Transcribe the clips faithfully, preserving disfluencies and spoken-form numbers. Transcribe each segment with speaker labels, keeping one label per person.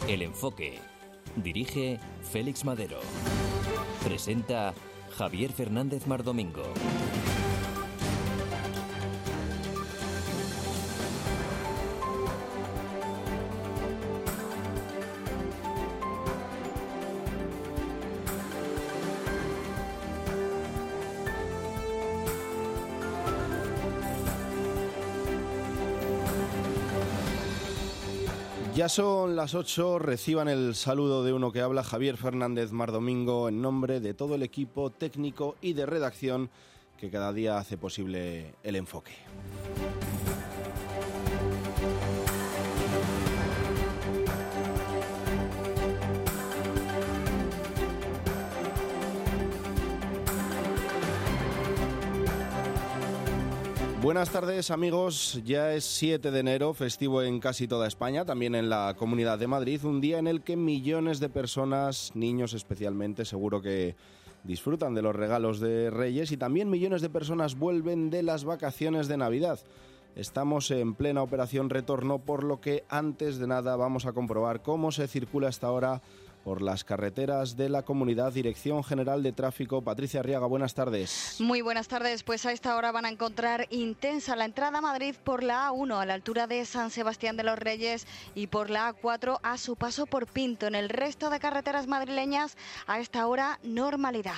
Speaker 1: El Enfoque. Dirige Félix Madero. Presenta Javier Fernández Mardomingo.
Speaker 2: Ya son las ocho, reciban el saludo de uno que habla, Javier Fernández Mardomingo, en nombre de todo el equipo técnico y de redacción que cada día hace posible El Enfoque. Buenas tardes, amigos. Ya es siete de enero, festivo en casi toda España, también en la Comunidad de Madrid, un día en el que millones de personas, niños especialmente, seguro que disfrutan de los regalos de Reyes, y también millones de personas vuelven de las vacaciones de Navidad. Estamos en plena operación retorno, por lo que antes de nada vamos a comprobar cómo se circula hasta ahora por las carreteras de la comunidad. Dirección General de Tráfico, Patricia Arriaga, buenas tardes.
Speaker 3: Muy buenas tardes, pues a esta hora van a encontrar intensa la entrada a Madrid por la A uno a la altura de San Sebastián de los Reyes y por la A cuatro a su paso por Pinto. En el resto de carreteras madrileñas a esta hora normalidad.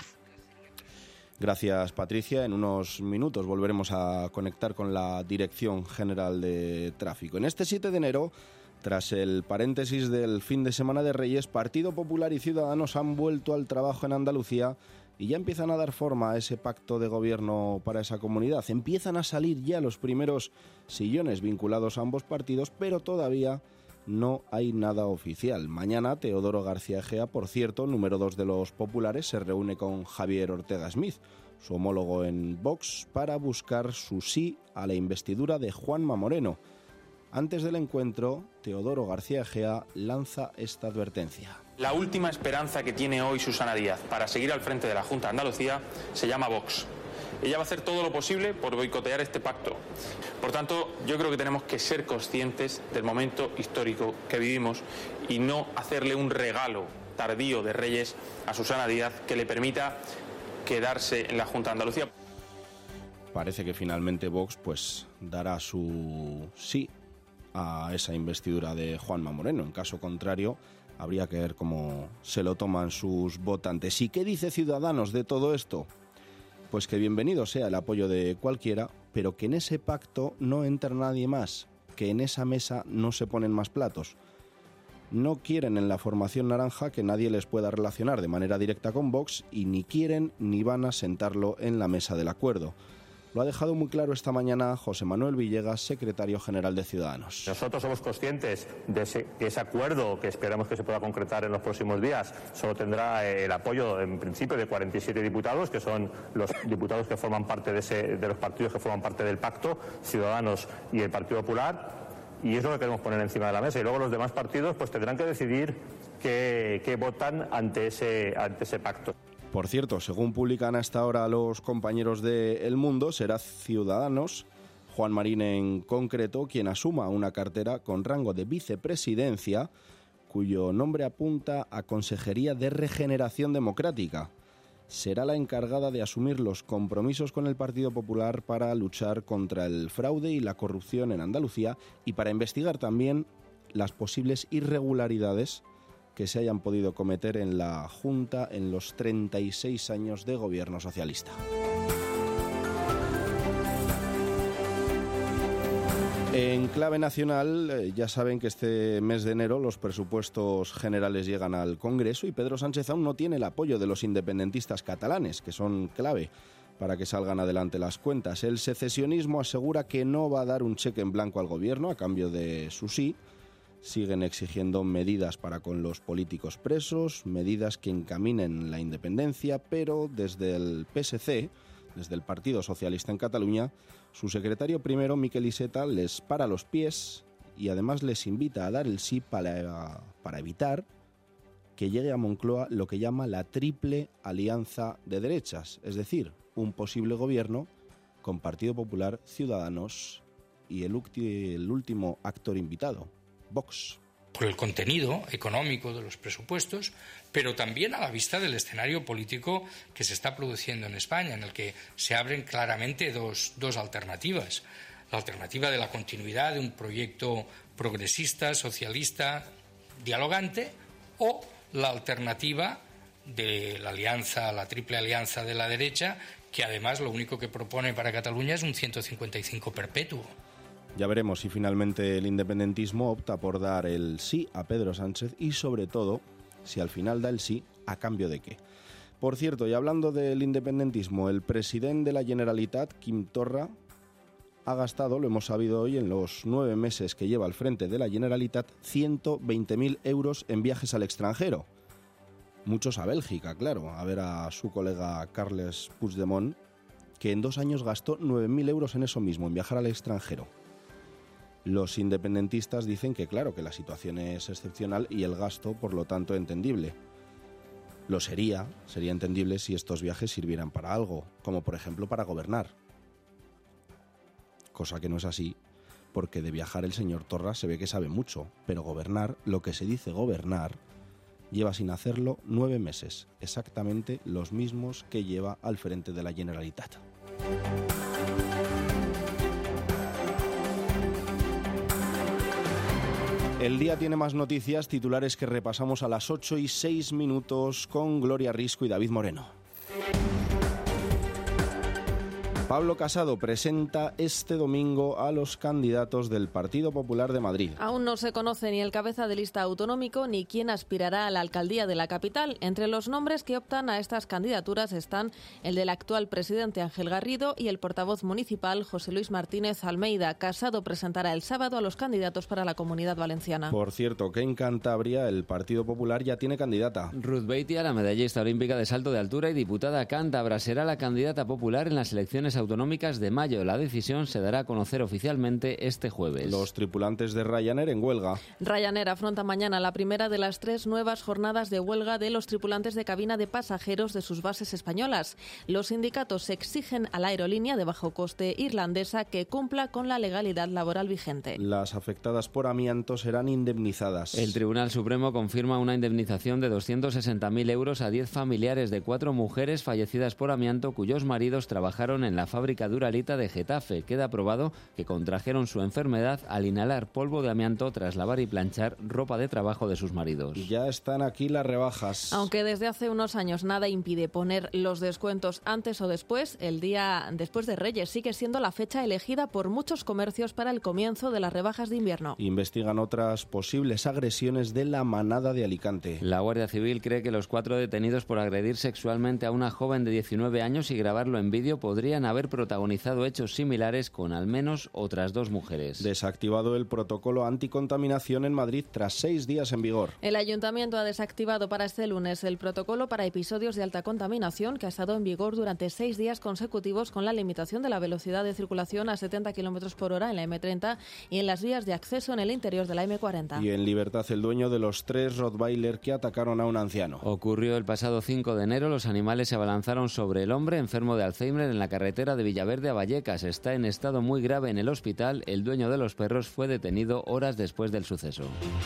Speaker 2: Gracias, Patricia. En unos minutos volveremos a conectar con la Dirección General de Tráfico. En este siete de enero, tras el paréntesis del fin de semana de Reyes, Partido Popular y Ciudadanos han vuelto al trabajo en Andalucía y ya empiezan a dar forma a ese pacto de gobierno para esa comunidad. Empiezan a salir ya los primeros sillones vinculados a ambos partidos, pero todavía no hay nada oficial. Mañana Teodoro García Egea, por cierto, número dos de los populares, se reúne con Javier Ortega Smith, su homólogo en Vox, para buscar su sí a la investidura de Juanma Moreno. Antes del encuentro, Teodoro García Egea lanza esta advertencia.
Speaker 4: La última esperanza que tiene hoy Susana Díaz para seguir al frente de la Junta de Andalucía se llama Vox. Ella va a hacer todo lo posible por boicotear este pacto. Por tanto, yo creo que tenemos que ser conscientes del momento histórico que vivimos y no hacerle un regalo tardío de Reyes a Susana Díaz que le permita quedarse en la Junta de Andalucía.
Speaker 2: Parece que finalmente Vox pues dará su sí a esa investidura de Juanma Moreno. En caso contrario, habría que ver cómo se lo toman sus votantes. ¿Y qué dice Ciudadanos de todo esto? Pues que bienvenido sea el apoyo de cualquiera, pero que en ese pacto no entra nadie más, que en esa mesa no se ponen más platos. No quieren en la formación naranja que nadie les pueda relacionar de manera directa con Vox y ni quieren ni van a sentarlo en la mesa del acuerdo. Lo ha dejado muy claro esta mañana José Manuel Villegas, secretario general de Ciudadanos.
Speaker 5: Nosotros somos conscientes de ese, que ese acuerdo, que esperamos que se pueda concretar en los próximos días, solo tendrá el apoyo en principio de cuarenta y siete diputados, que son los diputados que forman parte de, ese, de los partidos que forman parte del pacto, Ciudadanos y el Partido Popular, y es lo que queremos poner encima de la mesa. Y luego los demás partidos pues tendrán que decidir qué, qué votan ante ese, ante ese pacto.
Speaker 2: Por cierto, según publican hasta ahora los compañeros de El Mundo, será Ciudadanos, Juan Marín en concreto, quien asuma una cartera con rango de vicepresidencia, cuyo nombre apunta a Consejería de Regeneración Democrática. Será la encargada de asumir los compromisos con el Partido Popular para luchar contra el fraude y la corrupción en Andalucía y para investigar también las posibles irregularidades que se hayan podido cometer en la Junta en los treinta y seis años de gobierno socialista. En clave nacional, ya saben que este mes de enero los presupuestos generales llegan al Congreso y Pedro Sánchez aún no tiene el apoyo de los independentistas catalanes, que son clave para que salgan adelante las cuentas. El secesionismo asegura que no va a dar un cheque en blanco al gobierno a cambio de su sí. Siguen exigiendo medidas para con los políticos presos, medidas que encaminen la independencia, pero desde el P S C, desde el Partido Socialista en Cataluña, su secretario primero, Miquel Iceta, les para los pies y además les invita a dar el sí para, para evitar que llegue a Moncloa lo que llama la triple alianza de derechas, es decir, un posible gobierno con Partido Popular, Ciudadanos y el, ulti- el último actor invitado, Vox.
Speaker 6: por el contenido económico de los presupuestos, pero también a la vista del escenario político que se está produciendo en España, en el que se abren claramente dos, dos alternativas. La alternativa de la continuidad de un proyecto progresista, socialista, dialogante, o la alternativa de la alianza, la triple alianza de la derecha, que además lo único que propone para Cataluña es un ciento cincuenta y cinco perpetuo.
Speaker 2: Ya veremos si finalmente el independentismo opta por dar el sí a Pedro Sánchez y, sobre todo, si al final da el sí, ¿a cambio de qué? Por cierto, y hablando del independentismo, el presidente de la Generalitat, Quim Torra, ha gastado, lo hemos sabido hoy, en los nueve meses que lleva al frente de la Generalitat, ciento veinte mil euros en viajes al extranjero. Muchos a Bélgica, claro, a ver a su colega Carles Puigdemont, que en dos años gastó nueve mil euros en eso mismo, en viajar al extranjero. Los independentistas dicen que, claro, que la situación es excepcional y el gasto, por lo tanto, entendible. Lo sería, sería entendible si estos viajes sirvieran para algo, como por ejemplo para gobernar. Cosa que no es así, porque de viajar el señor Torra se ve que sabe mucho, pero gobernar, lo que se dice gobernar, lleva sin hacerlo nueve meses, exactamente los mismos que lleva al frente de la Generalitat. El día tiene más noticias, titulares que repasamos a las ocho y seis minutos con Gloria Risco y David Moreno. Pablo Casado presenta este domingo a los candidatos del Partido Popular de Madrid.
Speaker 7: Aún no se conoce ni el cabeza de lista autonómico ni quién aspirará a la alcaldía de la capital. Entre los nombres que optan a estas candidaturas están el del actual presidente Ángel Garrido y el portavoz municipal José Luis Martínez Almeida. Casado presentará el sábado a los candidatos para la Comunidad Valenciana.
Speaker 2: Por cierto, que en Cantabria el Partido Popular ya tiene candidata.
Speaker 8: Ruth Beitia, la medallista olímpica de salto de altura y diputada cántabra, será la candidata popular en las elecciones autonómicas de mayo. La decisión se dará a conocer oficialmente este jueves.
Speaker 2: Los tripulantes de Ryanair en huelga.
Speaker 7: Ryanair afronta mañana la primera de las tres nuevas jornadas de huelga de los tripulantes de cabina de pasajeros de sus bases españolas. Los sindicatos exigen a la aerolínea de bajo coste irlandesa que cumpla con la legalidad laboral vigente.
Speaker 2: Las afectadas por amianto serán indemnizadas.
Speaker 8: El Tribunal Supremo confirma una indemnización de doscientos sesenta mil euros a diez familiares de cuatro mujeres fallecidas por amianto cuyos maridos trabajaron en la fábrica Duralita de Getafe. Queda probado que contrajeron su enfermedad al inhalar polvo de amianto tras lavar y planchar ropa de trabajo de sus maridos.
Speaker 2: Y ya están aquí las rebajas.
Speaker 7: Aunque desde hace unos años nada impide poner los descuentos antes o después, el día después de Reyes sigue siendo la fecha elegida por muchos comercios para el comienzo de las rebajas de invierno.
Speaker 2: Investigan otras posibles agresiones de la Manada de Alicante.
Speaker 8: La Guardia Civil cree que los cuatro detenidos por agredir sexualmente a una joven de diecinueve años y grabarlo en vídeo podrían haber protagonizado hechos similares con al menos otras dos mujeres.
Speaker 2: Desactivado el protocolo anticontaminación en Madrid tras seis días en vigor.
Speaker 7: El Ayuntamiento ha desactivado para este lunes el protocolo para episodios de alta contaminación que ha estado en vigor durante seis días consecutivos con la limitación de la velocidad de circulación a setenta kilómetros por hora en la eme treinta y en las vías de acceso en el interior de la eme cuarenta.
Speaker 2: Y en libertad el dueño de los tres Rottweiler que atacaron a un anciano.
Speaker 8: Ocurrió el pasado cinco de enero. Los animales se abalanzaron sobre el hombre enfermo de Alzheimer en la carretera de Villaverde a Vallecas. Está en estado muy grave en el hospital. El dueño de los perros fue detenido horas después del suceso.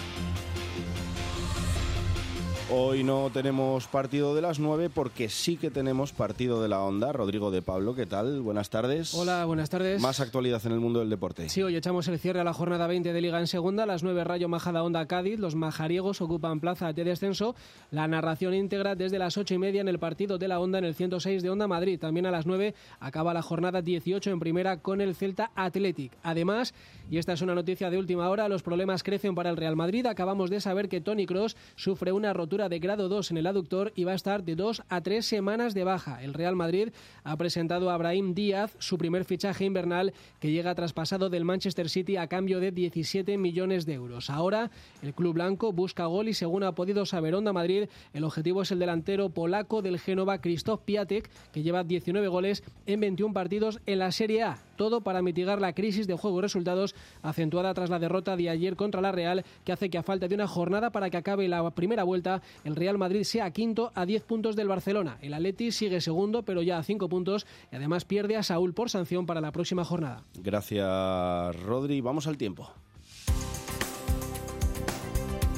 Speaker 2: Hoy no tenemos partido de las nueve porque sí que tenemos partido de la Onda. Rodrigo de Pablo, ¿qué tal? Buenas tardes.
Speaker 9: Hola, buenas tardes.
Speaker 2: Más actualidad en el mundo del deporte.
Speaker 9: Sí, hoy echamos el cierre a la jornada veinte de Liga en Segunda. A las nueve, Rayo Majada Onda Cádiz. Los majariegos ocupan plaza de descenso. La narración íntegra desde las ocho y media en el partido de la Onda en el ciento seis de Onda Madrid. También a las nueve acaba la jornada dieciocho en primera con el Celta Athletic. Además, y esta es una noticia de última hora, los problemas crecen para el Real Madrid. Acabamos de saber que Toni Kroos sufre una rotura de grado dos en el aductor y va a estar de dos a tres semanas de baja. El Real Madrid ha presentado a Brahim Díaz, su primer fichaje invernal, que llega traspasado del Manchester City a cambio de diecisiete millones de euros. Ahora, el club blanco busca gol y, según ha podido saber Onda Madrid, el objetivo es el delantero polaco del Génova, Krzysztof Piatek, que lleva diecinueve goles en veintiún partidos en la Serie A. Todo para mitigar la crisis de juego y resultados acentuada tras la derrota de ayer contra la Real, que hace que a falta de una jornada para que acabe la primera vuelta, el Real Madrid sea quinto a diez puntos del Barcelona. El Atleti sigue segundo, pero ya a cinco puntos, y además pierde a Saúl por sanción para la próxima jornada.
Speaker 2: Gracias, Rodri. Vamos al tiempo.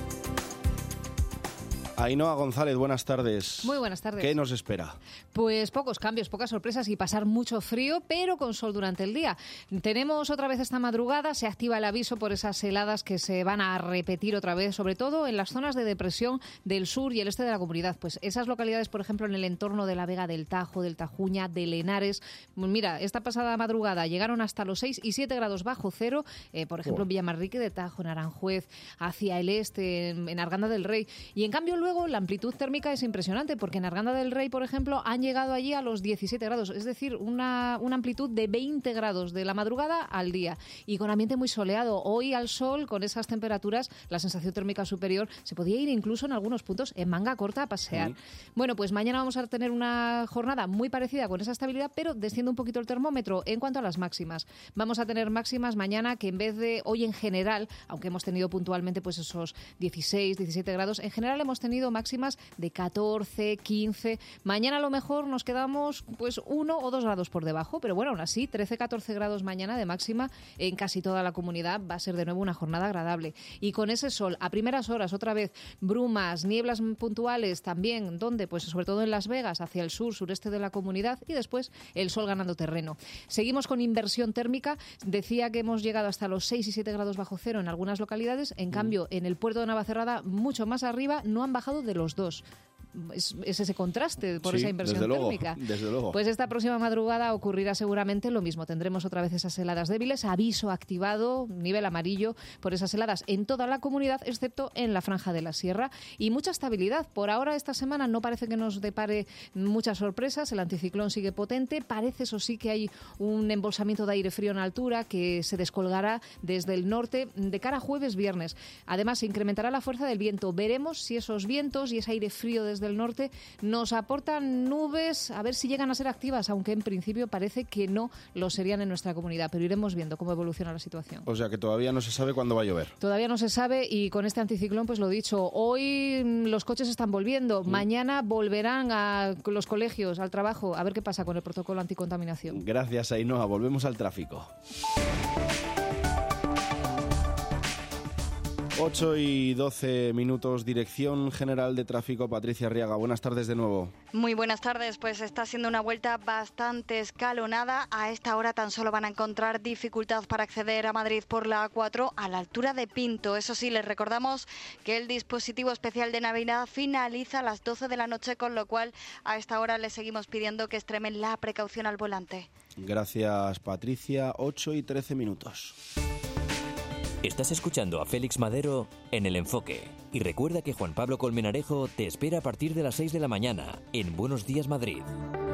Speaker 2: Ainhoa González, buenas tardes.
Speaker 10: Muy buenas tardes.
Speaker 2: ¿Qué nos espera?
Speaker 10: Pues pocos cambios, pocas sorpresas y pasar mucho frío, pero con sol durante el día. Tenemos otra vez esta madrugada, se activa el aviso por esas heladas que se van a repetir otra vez, sobre todo en las zonas de depresión del sur y el este de la comunidad. Pues esas localidades, por ejemplo, en el entorno de la Vega del Tajo, del Tajuña, del Henares. Mira, esta pasada madrugada llegaron hasta los seis y siete grados bajo cero, eh, por ejemplo, oh. en Villamarrique de Tajo, en Aranjuez, hacia el este, en, en Arganda del Rey. Y en cambio, luego la amplitud térmica es impresionante porque en Arganda del Rey, por ejemplo, han llegado allí a los diecisiete grados, es decir, una, una amplitud de veinte grados de la madrugada al día y con ambiente muy soleado. Hoy al sol, con esas temperaturas, la sensación térmica superior se podía ir incluso en algunos puntos en manga corta a pasear. Sí. Bueno, pues mañana vamos a tener una jornada muy parecida con esa estabilidad, pero desciende un poquito el termómetro en cuanto a las máximas. Vamos a tener máximas mañana que en vez de hoy en general, aunque hemos tenido puntualmente pues esos dieciséis, diecisiete grados, en general hemos tenido máximas de catorce, quince. Mañana a lo mejor nos quedamos pues uno o dos grados por debajo, pero bueno, aún así, trece, catorce grados mañana de máxima en casi toda la comunidad. Va a ser de nuevo una jornada agradable. Y con ese sol, a primeras horas, otra vez, brumas, nieblas puntuales también, donde pues sobre todo en Las Vegas, hacia el sur, sureste de la comunidad, y después el sol ganando terreno. Seguimos con inversión térmica. Decía que hemos llegado hasta los seis y siete grados bajo cero en algunas localidades. En cambio, en el puerto de Navacerrada, mucho más arriba, no han bajado de los dos. Es, es ese contraste por
Speaker 2: sí,
Speaker 10: esa inversión
Speaker 2: desde
Speaker 10: térmica.
Speaker 2: Luego, desde luego.
Speaker 10: Pues esta próxima madrugada ocurrirá seguramente lo mismo. Tendremos otra vez esas heladas débiles, aviso activado, nivel amarillo por esas heladas en toda la comunidad, excepto en la franja de la sierra. Y mucha estabilidad. Por ahora, esta semana no parece que nos depare muchas sorpresas. El anticiclón sigue potente. Parece, eso sí, que hay un embolsamiento de aire frío en altura que se descolgará desde el norte de cara a jueves, viernes. Además, se incrementará la fuerza del viento. Veremos si esos vientos y ese aire frío desde del norte nos aportan nubes, a ver si llegan a ser activas, aunque en principio parece que no lo serían en nuestra comunidad, pero iremos viendo cómo evoluciona la situación.
Speaker 2: O sea que todavía no se sabe cuándo va a llover.
Speaker 10: Todavía no se sabe y con este anticiclón, pues lo dicho, hoy los coches están volviendo, mm. mañana volverán a los colegios, al trabajo, a ver qué pasa con el protocolo anticontaminación.
Speaker 2: Gracias, Ainhoa. Volvemos al tráfico. ocho y doce minutos, Dirección General de Tráfico, Patricia Arriaga. Buenas tardes de nuevo.
Speaker 3: Muy buenas tardes, pues está siendo una vuelta bastante escalonada. A esta hora tan solo van a encontrar dificultad para acceder a Madrid por la A cuatro a la altura de Pinto. Eso sí, les recordamos que el dispositivo especial de Navidad finaliza a las doce de la noche, con lo cual a esta hora les seguimos pidiendo que extremen la precaución al volante.
Speaker 2: Gracias, Patricia. ocho y trece minutos.
Speaker 1: Estás escuchando a Félix Madero en El Enfoque. Y recuerda que Juan Pablo Colmenarejo te espera a partir de las seis de la mañana en Buenos Días Madrid.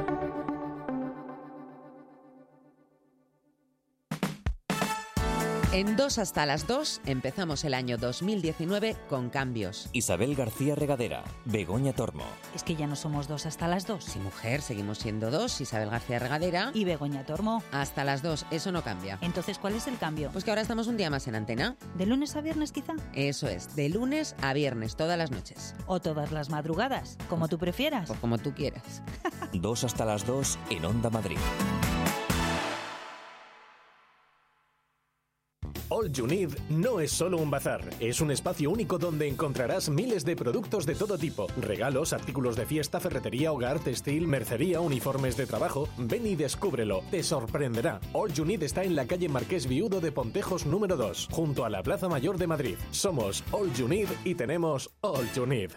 Speaker 11: En dos hasta las dos empezamos el año dos mil diecinueve con cambios.
Speaker 1: Isabel García Regadera, Begoña Tormo.
Speaker 12: Es que ya no somos dos hasta las dos.
Speaker 11: Sí, mujer, seguimos siendo dos, Isabel García Regadera
Speaker 12: y Begoña Tormo.
Speaker 11: Hasta las dos, eso no cambia.
Speaker 12: Entonces, ¿cuál es el cambio?
Speaker 11: Pues que ahora estamos un día más en antena.
Speaker 12: ¿De lunes a viernes quizá?
Speaker 11: Eso es, de lunes a viernes, todas las noches.
Speaker 12: O todas las madrugadas, como tú prefieras.
Speaker 11: O como tú quieras.
Speaker 1: Dos hasta las dos en Onda Madrid.
Speaker 13: All You Need no es solo un bazar, es un espacio único donde encontrarás miles de productos de todo tipo, regalos, artículos de fiesta, ferretería, hogar, textil, mercería, uniformes de trabajo. Ven y descúbrelo, te sorprenderá. All You Need está en la calle Marqués Viudo de Pontejos número dos, junto a la Plaza Mayor de Madrid. Somos All You Need y tenemos All You Need.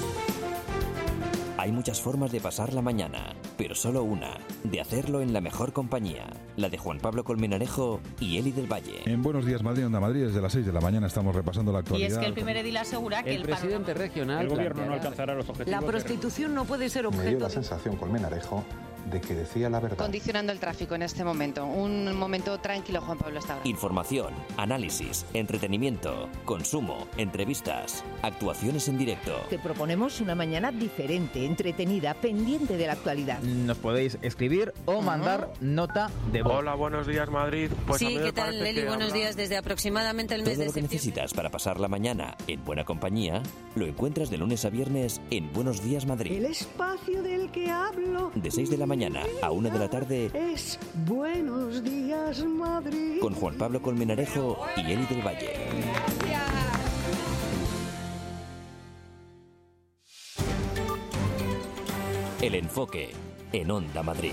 Speaker 1: Hay muchas formas de pasar la mañana, pero solo una, de hacerlo en la mejor compañía, la de Juan Pablo Colmenarejo y Eli del Valle.
Speaker 14: En Buenos Días Madrid, Onda Madrid, desde las seis de la mañana estamos repasando la actualidad.
Speaker 12: Y es que el primer edil asegura que
Speaker 8: el, el presidente regional...
Speaker 15: El gobierno no alcanzará los objetivos.
Speaker 12: La prostitución no puede ser objeto...
Speaker 16: Me dio la sensación, Colmenarejo, de que decía la verdad.
Speaker 17: Condicionando el tráfico en este momento. Un momento tranquilo, Juan Pablo, hasta ahora.
Speaker 1: Información, análisis, entretenimiento, consumo, entrevistas, actuaciones en directo.
Speaker 18: Te proponemos una mañana diferente, entretenida, pendiente de la actualidad.
Speaker 19: Nos podéis escribir o mandar uh-huh. nota de voz.
Speaker 20: Hola, buenos días, Madrid. Pues
Speaker 12: sí, ¿qué tal, Leli? Buenos días. Desde aproximadamente el mes
Speaker 1: Todo
Speaker 12: de
Speaker 1: lo que
Speaker 12: septiembre.
Speaker 1: necesitas para pasar la mañana en buena compañía lo encuentras de lunes a viernes en Buenos Días Madrid.
Speaker 21: El espacio del que hablo.
Speaker 1: De seis de la mañana a una de la tarde
Speaker 21: es Buenos Días Madrid.
Speaker 1: Con Juan Pablo Colmenarejo y Eli del Valle.
Speaker 12: Gracias.
Speaker 1: El Enfoque, en Onda Madrid.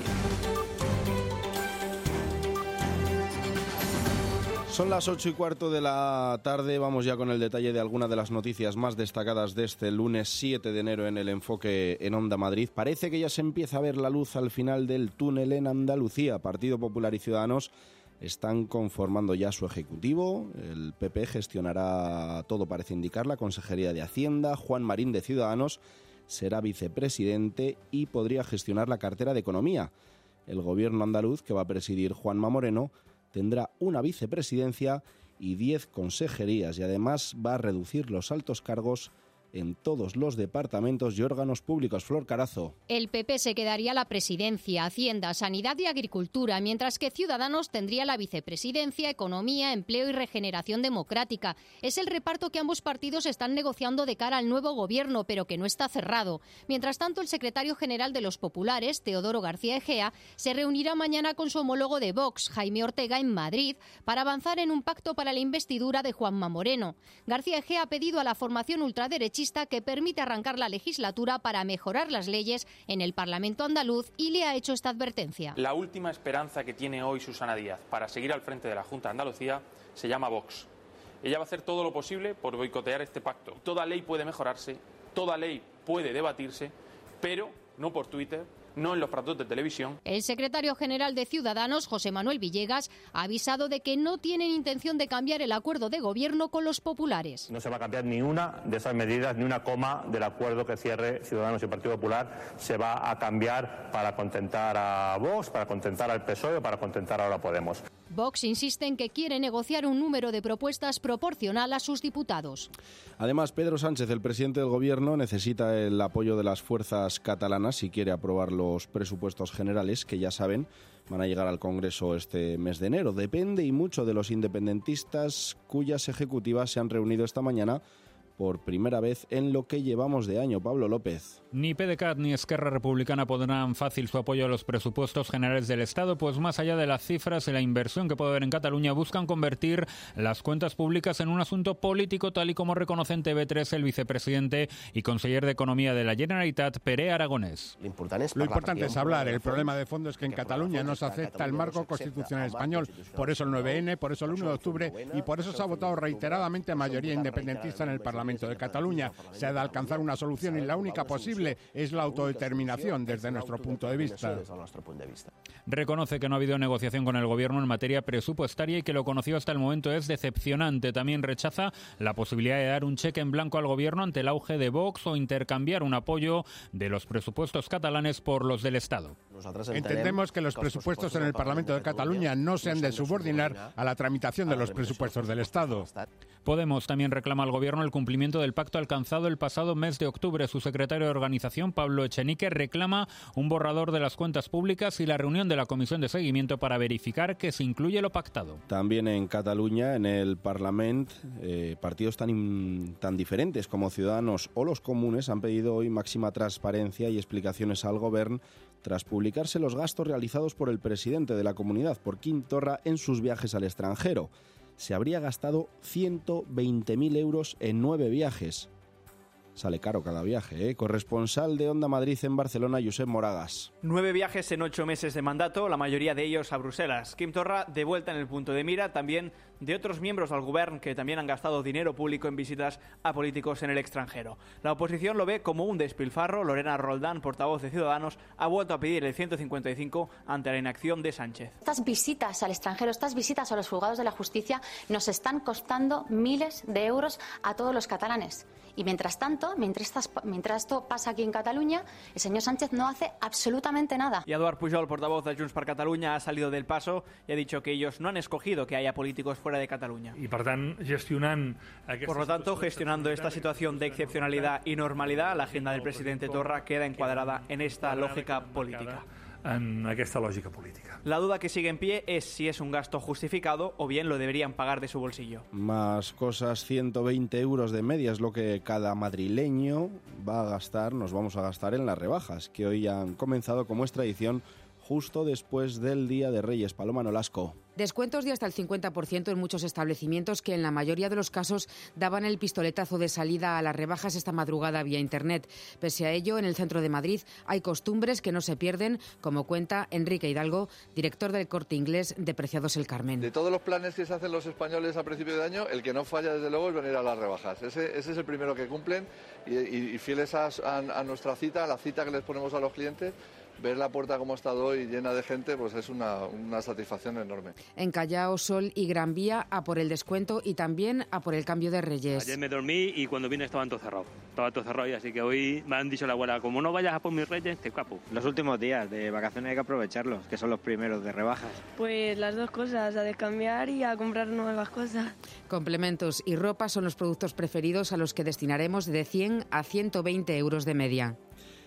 Speaker 2: Son las ocho y cuarto de la tarde, vamos ya con el detalle de algunas de las noticias más destacadas de este lunes siete de enero en el Enfoque en Onda Madrid. Parece que ya se empieza a ver la luz al final del túnel en Andalucía. Partido Popular y Ciudadanos están conformando ya su ejecutivo. El P P gestionará, todo parece indicar, la Consejería de Hacienda. Juan Marín, de Ciudadanos, será vicepresidente y podría gestionar la cartera de Economía. El gobierno andaluz, que va a presidir Juanma Moreno, tendrá una vicepresidencia y diez consejerías y además va a reducir los altos cargos en todos los departamentos y órganos públicos. Flor Carazo.
Speaker 15: El P P se quedaría la presidencia, Hacienda, Sanidad y Agricultura, mientras que Ciudadanos tendría la vicepresidencia, Economía, Empleo y Regeneración Democrática. Es el reparto que ambos partidos están negociando de cara al nuevo gobierno, pero que no está cerrado. Mientras tanto, el secretario general de los Populares, Teodoro García Egea, se reunirá mañana con su homólogo de Vox, Jaime Ortega, en Madrid, para avanzar en un pacto para la investidura de Juanma Moreno. García Egea ha pedido a la formación ultraderechista que permite arrancar la legislatura para mejorar las leyes en el Parlamento andaluz y le ha hecho esta advertencia.
Speaker 4: La última esperanza que tiene hoy Susana Díaz para seguir al frente de la Junta de Andalucía se llama Vox. Ella va a hacer todo lo posible por boicotear este pacto. Toda ley puede mejorarse, toda ley puede debatirse, pero no por Twitter, no en los platos de televisión.
Speaker 15: El secretario general de Ciudadanos, José Manuel Villegas, ha avisado de que no tienen intención de cambiar el acuerdo de gobierno con los populares.
Speaker 5: No se va a cambiar ni una de esas medidas, ni una coma del acuerdo que cierre Ciudadanos y Partido Popular se va a cambiar para contentar a Vox, para contentar al P S O E o para contentar ahora a Podemos.
Speaker 15: Vox insiste en que quiere negociar un número de propuestas proporcional a sus diputados.
Speaker 2: Además, Pedro Sánchez, el presidente del Gobierno, necesita el apoyo de las fuerzas catalanas si quiere aprobar los presupuestos generales, que ya saben, van a llegar al Congreso este mes de enero. Depende y mucho de los independentistas, cuyas ejecutivas se han reunido esta mañana por primera vez en lo que llevamos de año. Pablo López.
Speaker 20: Ni PDeCAT ni Esquerra Republicana pondrán fácil su apoyo a los presupuestos generales del Estado, pues más allá de las cifras y la inversión que puede haber en Cataluña, buscan convertir las cuentas públicas en un asunto político, tal y como reconoce en T V tres el vicepresidente y conseller de Economía de la Generalitat, Pere Aragonés.
Speaker 22: Lo importante es, lo importante es hablar. El problema de fondo es que en Cataluña no se acepta el marco constitucional español. Por eso el nueve ene, por eso el uno de octubre y por eso se ha votado reiteradamente mayoría independentista en el Parlamento de Cataluña. Se ha de alcanzar una solución y la única posible es la autodeterminación desde nuestro punto de vista.
Speaker 20: Reconoce que no ha habido negociación con el Gobierno en materia presupuestaria y que lo conocido hasta el momento es decepcionante. También rechaza la posibilidad de dar un cheque en blanco al Gobierno ante el auge de Vox o intercambiar un apoyo de los presupuestos catalanes por los del Estado.
Speaker 22: Entendemos que los presupuestos en el Parlamento de Cataluña no se han de subordinar a la tramitación de los presupuestos del Estado.
Speaker 20: Podemos también reclama al Gobierno el cumplimiento del pacto alcanzado el pasado mes de octubre. Su secretario de organización, Pablo Echenique, reclama un borrador de las cuentas públicas y la reunión de la Comisión de Seguimiento para verificar que se incluye lo pactado.
Speaker 2: También en Cataluña, en el Parlament, eh, partidos tan, in, tan diferentes como Ciudadanos o los Comunes han pedido hoy máxima transparencia y explicaciones al Gobierno tras publicarse los gastos realizados por el presidente de la comunidad, por Quim Torra, en sus viajes al extranjero. Se habría gastado ciento veinte mil euros en nueve viajes. Sale caro cada viaje, ¿eh? Corresponsal de Onda Madrid en Barcelona, Josep Moragas.
Speaker 23: Nueve viajes en ocho meses de mandato, la mayoría de ellos a Bruselas. Quim Torra de vuelta en el punto de mira, también de otros miembros del Govern que también han gastado dinero público en visitas a políticos en el extranjero. La oposición lo ve como un despilfarro. Lorena Roldán, portavoz de Ciudadanos, ha vuelto a pedir el ciento cincuenta y cinco ante la inacción de Sánchez.
Speaker 24: Estas visitas al extranjero, estas visitas a los juzgados de la justicia nos están costando miles de euros a todos los catalanes. Y mientras tanto, mientras, estas, mientras esto pasa aquí en Cataluña, el señor Sánchez no hace absolutamente nada.
Speaker 23: Y Eduard Pujol, portavoz de Junts per Catalunya, ha salido del paso y ha dicho que ellos no han escogido que haya políticos fuera de Cataluña.
Speaker 25: Y per tant, gestionant
Speaker 23: Por lo tanto, gestionando esta situación de excepcionalidad y normalidad, la agenda del presidente Torra queda encuadrada en esta lógica política.
Speaker 25: En aquesta lògica política.
Speaker 23: La duda que sigue en pie es si es un gasto justificado o bien lo deberían pagar de su bolsillo.
Speaker 2: Más cosas, ciento veinte euros de media es lo que cada madrileño va a gastar, nos vamos a gastar en las rebajas, que hoy han comenzado, como es tradición, justo después del Día de Reyes. Paloma Nolasco.
Speaker 3: Descuentos de hasta el cincuenta por ciento en muchos establecimientos que en la mayoría de los casos daban el pistoletazo de salida a las rebajas esta madrugada vía Internet. Pese a ello, en el centro de Madrid hay costumbres que no se pierden, como cuenta Enrique Hidalgo, director del Corte Inglés de Preciados El Carmen.
Speaker 6: De todos los planes que se hacen los españoles a principio de año, el que no falla desde luego es venir a las rebajas. Ese, ese es el primero que cumplen y, y, y fieles a, a, a nuestra cita, a la cita que les ponemos a los clientes. Ver la puerta como ha estado hoy llena de gente, pues es una, una satisfacción enorme.
Speaker 3: En Callao, Sol y Gran Vía a por el descuento y también a por el cambio de Reyes.
Speaker 7: Ayer me dormí y cuando vine estaban todos cerrados. Estaba todo cerrado y así que hoy me han dicho la abuela, como no vayas a por mis Reyes, te capo.
Speaker 9: Los últimos días de vacaciones hay que aprovecharlos, que son los primeros de rebajas.
Speaker 10: Pues las dos cosas, a descambiar y a comprar nuevas cosas.
Speaker 3: Complementos y ropa son los productos preferidos a los que destinaremos de cien a ciento veinte euros de media.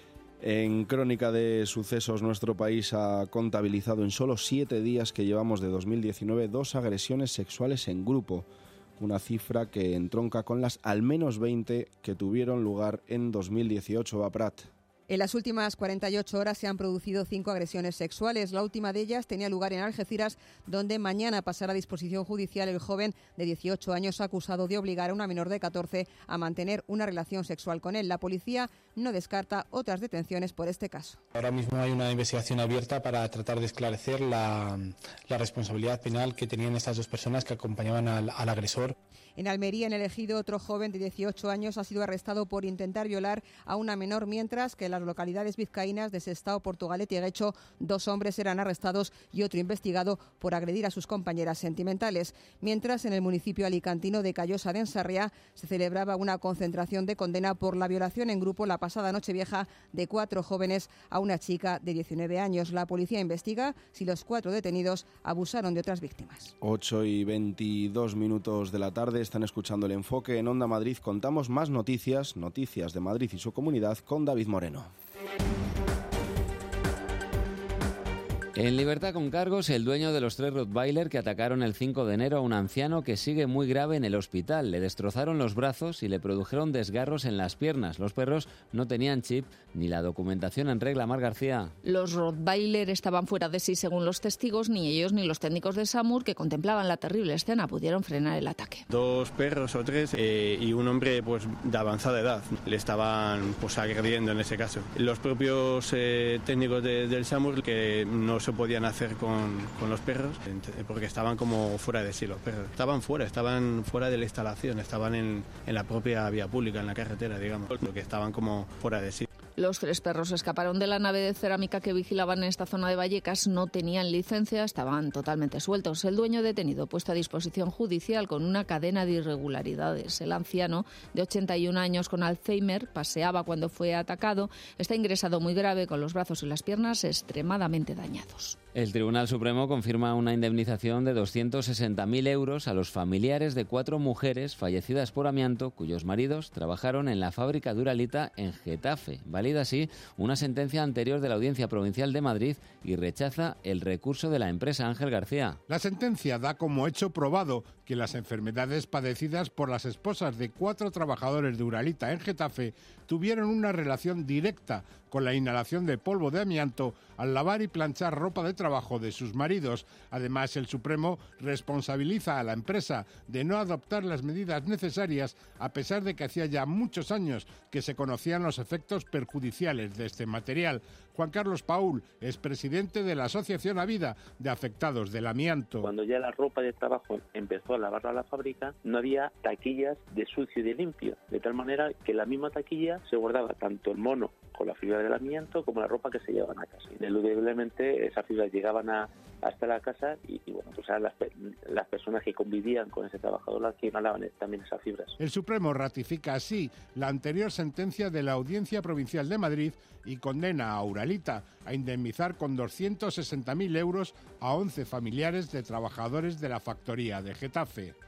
Speaker 2: En Crónica de Sucesos, nuestro país ha contabilizado en solo siete días que llevamos de dos mil diecinueve dos agresiones sexuales en grupo, una cifra que entronca con las al menos veinte que tuvieron lugar en dos mil dieciocho. A Prat.
Speaker 26: En las últimas cuarenta y ocho horas se han producido cinco agresiones sexuales. La última de ellas tenía lugar en Algeciras, donde mañana pasará a disposición judicial el joven de dieciocho años acusado de obligar a una menor de catorce a mantener una relación sexual con él. La policía no descarta otras detenciones por este caso.
Speaker 27: Ahora mismo hay una investigación abierta para tratar de esclarecer la, la responsabilidad penal que tenían estas dos personas que acompañaban al, al agresor.
Speaker 26: En Almería, en el Ejido, otro joven de dieciocho años ha sido arrestado por intentar violar a una menor, mientras que en las localidades vizcaínas de Sestao, Portugalete y Guecho, dos hombres eran arrestados y otro investigado por agredir a sus compañeras sentimentales. Mientras, en el municipio alicantino de Callosa de Ensarriá se celebraba una concentración de condena por la violación en grupo la pasada Nochevieja de cuatro jóvenes a una chica de diecinueve años. La policía investiga si los cuatro detenidos abusaron de otras víctimas.
Speaker 2: ocho y veintidós minutos de la tarde. Están escuchando El Enfoque en Onda Madrid. Contamos más noticias, noticias de Madrid y su comunidad con David Moreno.
Speaker 8: En libertad con cargos, el dueño de los tres Rottweiler que atacaron el cinco de enero a un anciano que sigue muy grave en el hospital. Le destrozaron los brazos y le produjeron desgarros en las piernas. Los perros no tenían chip ni la documentación en regla. Mar García.
Speaker 28: Los Rottweiler estaban fuera de sí según los testigos. Ni ellos ni los técnicos de SAMUR que contemplaban la terrible escena pudieron frenar el ataque.
Speaker 29: Dos perros o tres eh, y un hombre pues de avanzada edad le estaban pues agrediendo en ese caso. Los propios eh, técnicos de, del SAMUR que no se podían hacer con, con los perros porque estaban como fuera de sí los perros. Estaban fuera, estaban fuera de la instalación, estaban en, en la propia vía pública, en la carretera, digamos, porque estaban como fuera de sí.
Speaker 28: Los tres perros escaparon de la nave de cerámica que vigilaban en esta zona de Vallecas, no tenían licencia, estaban totalmente sueltos. El dueño detenido puesto a disposición judicial con una cadena de irregularidades. El anciano, de ochenta y un años con Alzheimer, paseaba cuando fue atacado, está ingresado muy grave con los brazos y las piernas extremadamente dañados.
Speaker 8: El Tribunal Supremo confirma una indemnización de doscientos sesenta mil euros a los familiares de cuatro mujeres fallecidas por amianto cuyos maridos trabajaron en la fábrica Duralita en Getafe. Valida así una sentencia anterior de la Audiencia Provincial de Madrid y rechaza el recurso de la empresa. Ángel García.
Speaker 22: La sentencia da como hecho probado que las enfermedades padecidas por las esposas de cuatro trabajadores de Uralita en Getafe tuvieron una relación directa con la inhalación de polvo de amianto al lavar y planchar ropa de trabajo de sus maridos. Además, el Supremo responsabiliza a la empresa de no adoptar las medidas necesarias, a pesar de que hacía ya muchos años que se conocían los efectos perjudiciales de este material. Juan Carlos Paul es presidente de la Asociación Avida de Afectados del Amianto.
Speaker 30: Cuando ya la ropa de trabajo empezó a lavarla a la fábrica, no había taquillas de sucio y de limpio, de tal manera que en la misma taquilla se guardaba tanto el mono con la fibra del amianto como la ropa que se llevaban a casa. Ineludiblemente esas fibras llegaban a, hasta la casa y, y bueno, pues eran las, las personas que convivían con ese trabajador las que inhalaban también esas fibras.
Speaker 22: El Supremo ratifica así la anterior sentencia de la Audiencia Provincial de Madrid y condena a Uralita a indemnizar con doscientos sesenta mil euros a once familiares de trabajadores de la factoría de Getafe.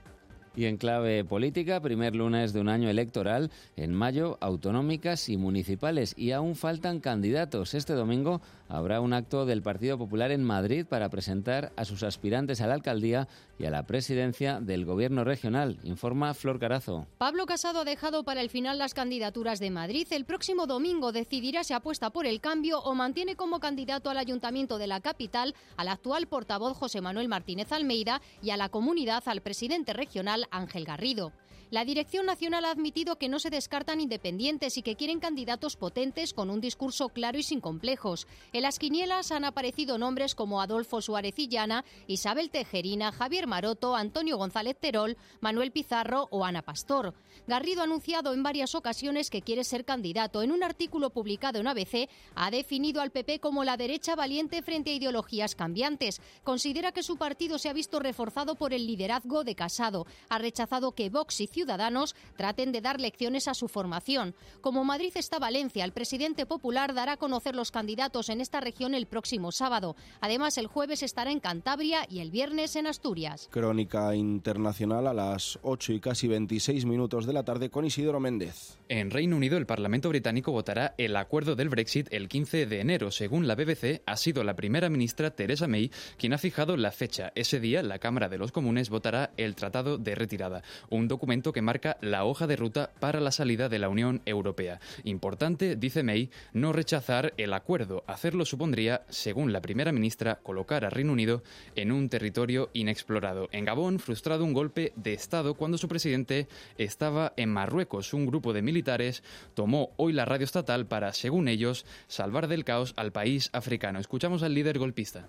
Speaker 8: Y en clave política, primer lunes de un año electoral, en mayo, autonómicas y municipales. Y aún faltan candidatos. Este domingo habrá un acto del Partido Popular en Madrid para presentar a sus aspirantes a la alcaldía y a la presidencia del Gobierno regional, informa Flor Carazo.
Speaker 15: Pablo Casado ha dejado para el final las candidaturas de Madrid. El próximo domingo decidirá si apuesta por el cambio o mantiene como candidato al Ayuntamiento de la capital al actual portavoz José Manuel Martínez Almeida y a la Comunidad al presidente regional Ángel Garrido. La Dirección Nacional ha admitido que no se descartan independientes y que quieren candidatos potentes con un discurso claro y sin complejos. En las quinielas han aparecido nombres como Adolfo Suárez Illana, Isabel Tejerina, Javier Maroto, Antonio González Terol, Manuel Pizarro o Ana Pastor. Garrido ha anunciado en varias ocasiones que quiere ser candidato. En un artículo publicado en A B C ha definido al P P como la derecha valiente frente a ideologías cambiantes. Considera que su partido se ha visto reforzado por el liderazgo de Casado. Ha rechazado que Vox y Ciudadanos traten de dar lecciones a su formación. Como Madrid está Valencia, el presidente popular dará a conocer los candidatos en esta región el próximo sábado. Además, el jueves estará en Cantabria y el viernes en Asturias.
Speaker 2: Crónica internacional a las ocho y casi veintiséis minutos de la tarde con Isidoro Méndez.
Speaker 1: En Reino Unido, el Parlamento británico votará el acuerdo del Brexit el quince de enero. Según la B B C, ha sido la primera ministra Theresa May quien ha fijado la fecha. Ese día, la Cámara de los Comunes votará el Tratado de Retirada, un documento que marca la hoja de ruta para la salida de la Unión Europea. Importante, dice May, no rechazar el acuerdo. Hacerlo supondría, según la primera ministra, colocar a Reino Unido en un territorio inexplorado. En Gabón, frustrado un golpe de Estado cuando su presidente estaba en Marruecos. Un grupo de militares tomó hoy la radio estatal para, según ellos, salvar del caos al país africano. Escuchamos al líder golpista.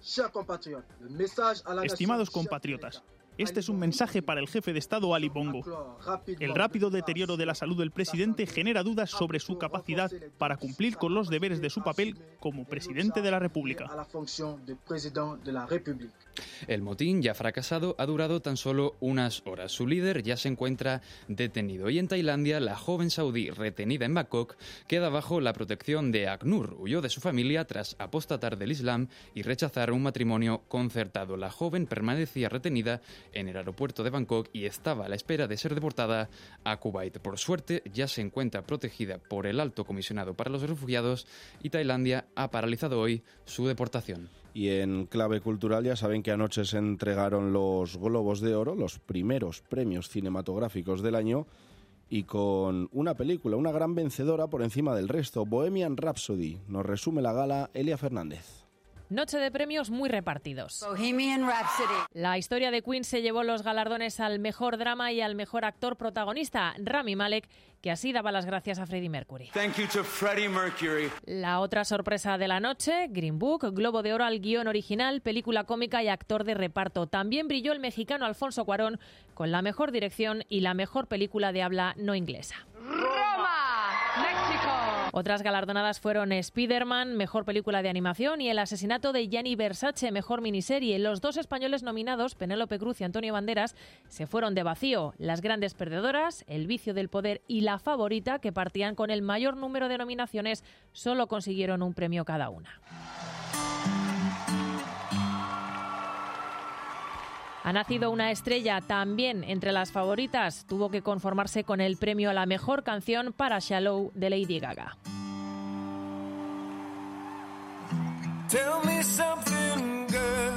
Speaker 11: Estimados compatriotas, este es un mensaje para el jefe de Estado Ali Bongo. El rápido deterioro de la salud del presidente genera dudas sobre su capacidad para cumplir con los deberes de su papel como presidente de la República.
Speaker 1: El motín, ya fracasado, ha durado tan solo unas horas. Su líder ya se encuentra detenido. Y en Tailandia, la joven saudí retenida en Bangkok queda bajo la protección de ACNUR. Huyó de su familia tras apostatar del Islam y rechazar un matrimonio concertado. La joven permanecía retenida en el aeropuerto de Bangkok y estaba a la espera de ser deportada a Kuwait. Por suerte, ya se encuentra protegida por el Alto Comisionado para los Refugiados y Tailandia ha paralizado hoy su deportación.
Speaker 2: Y en clave cultural ya saben que anoche se entregaron los Globos de Oro, los primeros premios cinematográficos del año, y con una película, una gran vencedora por encima del resto, Bohemian Rhapsody. Nos resume la gala Elia Fernández.
Speaker 12: Noche de premios muy repartidos.
Speaker 13: Bohemian Rhapsody.
Speaker 12: La historia de Queen se llevó los galardones al mejor drama y al mejor actor protagonista, Rami Malek, que así daba las gracias a Freddie Mercury.
Speaker 13: Thank you to Freddie Mercury.
Speaker 12: La otra sorpresa de la noche, Green Book, Globo de Oro al guión original, película cómica y actor de reparto. También brilló el mexicano Alfonso Cuarón con la mejor dirección y la mejor película de habla no inglesa.
Speaker 13: Roma, México.
Speaker 12: Otras galardonadas fueron Spider-Man, mejor película de animación, y El asesinato de Gianni Versace, mejor miniserie. Los dos españoles nominados, Penélope Cruz y Antonio Banderas, se fueron de vacío. Las grandes perdedoras, El vicio del poder y La favorita, que partían con el mayor número de nominaciones, solo consiguieron un premio cada una. Ha nacido una estrella también entre las favoritas. Tuvo que conformarse con el premio a la mejor canción para Shallow de Lady Gaga.
Speaker 14: Tell me something, girl.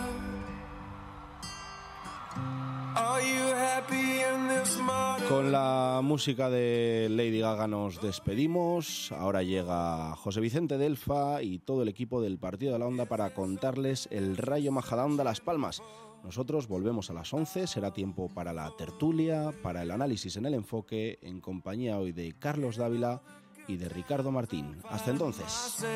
Speaker 14: Are you happy in this modern...
Speaker 2: Con la música de Lady Gaga nos despedimos. Ahora llega José Vicente Delfa y todo el equipo del Partido de la Onda para contarles el Rayo Majadahonda Las Palmas. Nosotros volvemos a las once, será tiempo para la tertulia, para el análisis en el enfoque, en compañía hoy de Carlos Dávila y de Ricardo Martín. Hasta entonces.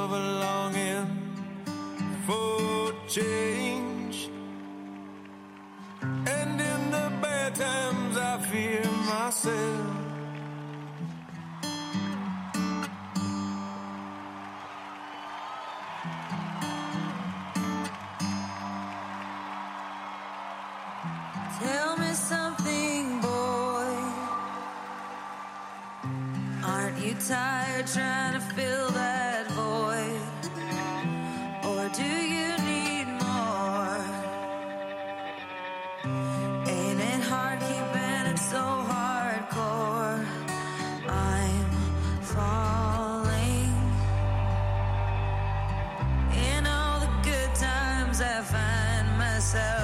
Speaker 14: Tell me something, boy. Aren't you tired trying to fill that void? Or do you need more? Ain't it hard keeping myself.